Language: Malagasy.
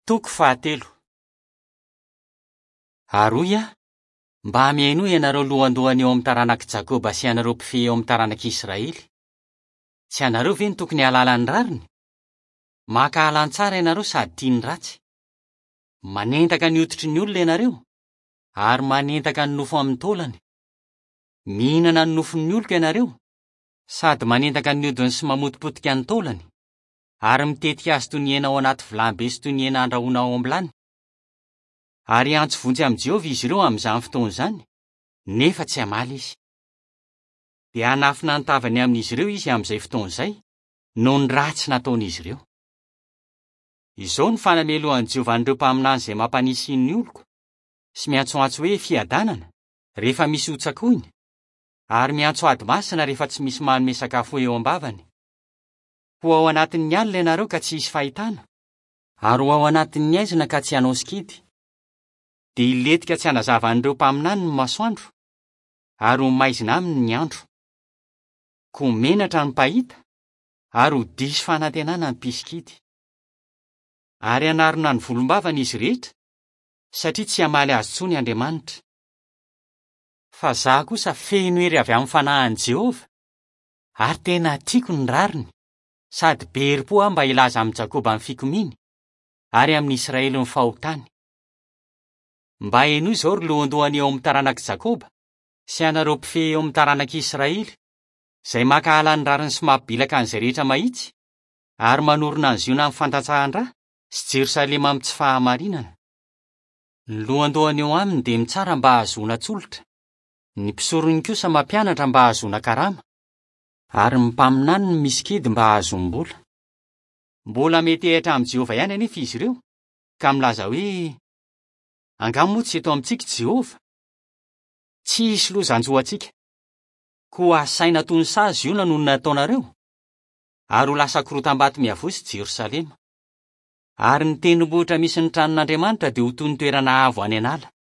Toko fahatelo. Aroya, mba amiainoy ianareo lohandohany eo amin'ny taranak'i Jakoba sy ianareo mpifehy eo amin'ny taranak'i Israely. Tsy ianareo ve ny tokony hahalala ny rariny? Maka halan-tsara ianareo sady tia ny ratsy. Manentaka ny hoditry ny olona ianareo, ary manentaka ny nofo amin'ny taolany. Mihinana ny nofon'ny olika ianareo, sady manentaka ny hodiny sy mamotipotika ny taolany, ary mitetika azy toy ny hena ao anaty vilany be sy toy ny hena andrahoina ao ambany. Ary antso vonjy amin'i Jehovah izy ireo amin'izany fotoana izany, nefa tsy hamaly izy. Dia hanafina ny tavany amin'izy ireo izy amin'izay fotoana izay, noho ny ratsy nataon'izy ireo. Izao ny fanamelohan'i Jehovah an'ireo mpaminany izay mampanisy ny oloko, sy miantsoantso hoe fiadanana rehefa misy hotsakoiny, ary miantso ady masina rehefa tsy misy manome sakafo eo am-bavany. Ho ao anatin'ny alina ianareo ka tsy hisy fahitana, ary ho ao anatin'ny aizina ka tsy hanao sikidy. Dia iletika tsy hanazava an'ireo mpaminany ny masoandro, ary ho maizina aminy ny andro. Ko menatra ny mpahita, ary ho diso fanantenana ny mpisikidy. Ary hanarona ny volombavana izy rehetra, satria tsy hamaly azy tsony Andriamanitra. Fa izaho kosa feno hery avy amin'ny fanahin'i Jehovah, ary tena tiako ny rariny, sady be herim-po aho mba hilaza amin'ny Jakoba ny fikominy, ary amin'ny Israely ny fahotany. Mba hainoy izao ry lohandohany eo amin'ny taranak'i Jakoba, sy ianareo mpifehy eo amin'ny taranak'i Israely, izay maka halan'ny rariny sy mampibilaka an'izay rehetra mahitsy, ary manorina ny ziona amin'ny fantantsahan-dra sy Jerosalema amin'ny tsy fahamarinana. Ny lohandohany eo aminy dia mitsara mba hahazoana tsolotra, ny mpisorony kosa mampianatra mba hahazoana karama, ary ny mpaminany ny misy kidy mba hahazoam-bola. Mbola mety ahitra amin'i Jehovah ihany anefa izy ireo, ka milaza hoe, angamba moa tsy eto amintsika Jehovah, tsy hisy lozan-jo antsika. Koa saina toy ny sazy io no nataonareo, ary ho lasa korotam-bato miavotsy Jerosalema. Ary ny tendrombohitra misy ny tranon'Andriamanitra dia ho toy ny toerana avo any an'ala.